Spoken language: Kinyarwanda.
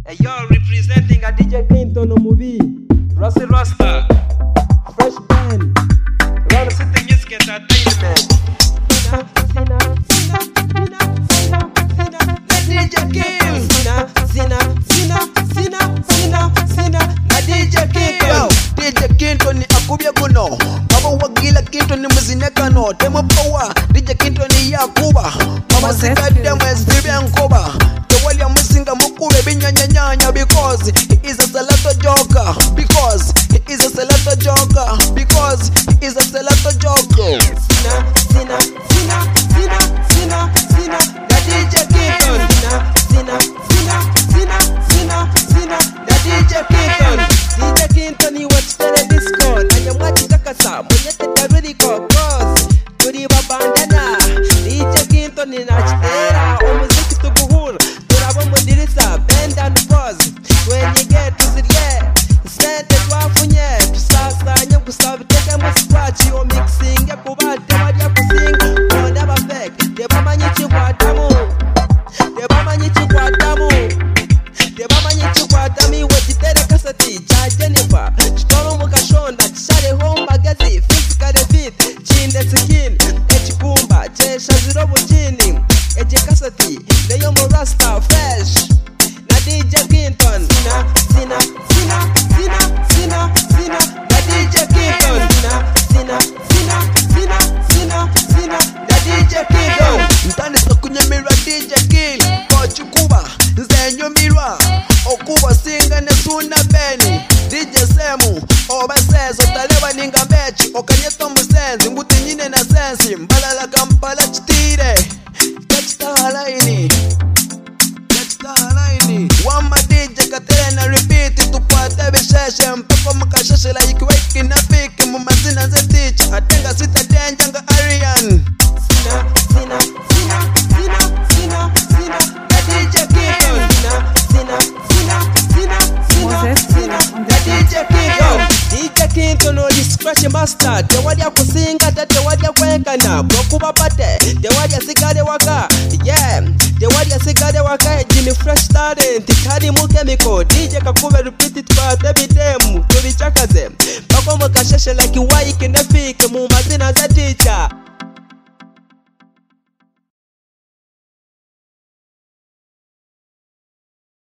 Hey, yo, representing a DJ Clinton movie, Rossi Rasta, Fresh Band, Run City Music Entertainment. DJ King, na DJ Clinton. DJ Clinton akubye kuno baba wagila Clinton muzinekano temo power DJ Clinton yakuba mama sikadde mwesibye nkoba tewali amusinga mukube binyanyanya because he is a salato joker because he is a salato joker because he is a salato joker Sina na DJ Clinton. Sina na DJ Clinton. DJ Clinton you watch the disco na nyamwachi kakasa mwenyete tarudi kwa boss turi babandana DJ Clinton inachitera umuziki tuguhura turabombo dirisa bend and pause when you get to the sente twafunye tusasanya kusabiteka mu scratch yo mixing yakubate bari yakusinga on aba fake debamanyi chikwatamu Demi wechitere kasati cha Jennifer chitoro mukashonda chishare home magazi physically fit chinde skin echikumba chesha zero bujini eje kasati leyo mo rasta fresh na DJ Clinton sina na DJ Clinton sina na DJ Clinton ntani sokunyemirwa DJ Kill kochikuba nzenyumirwa okuba singa nesuna beni DJ Semu obasezo talewa ninga mechi okanyeta musenzi mbuti nyine na sensi mbalala kampala chitire Kachitahalaini wama DJ katere na repeat tupate bisheshe mpako mkasheshe la ikiweki na fiki mumazina ze teach atenga sita denjanga Arian Sina na DJ Clinton DJ Clinton oli scratch master tewali akusinga tewali akwenkana bwokuba pate tewali asigale waka tewali asigale waka ejini fresh talent kali mu chemical DJ kakube repeat twate bidemu tubichakaze bako mukasheshe like wike na fike mu mazina za teach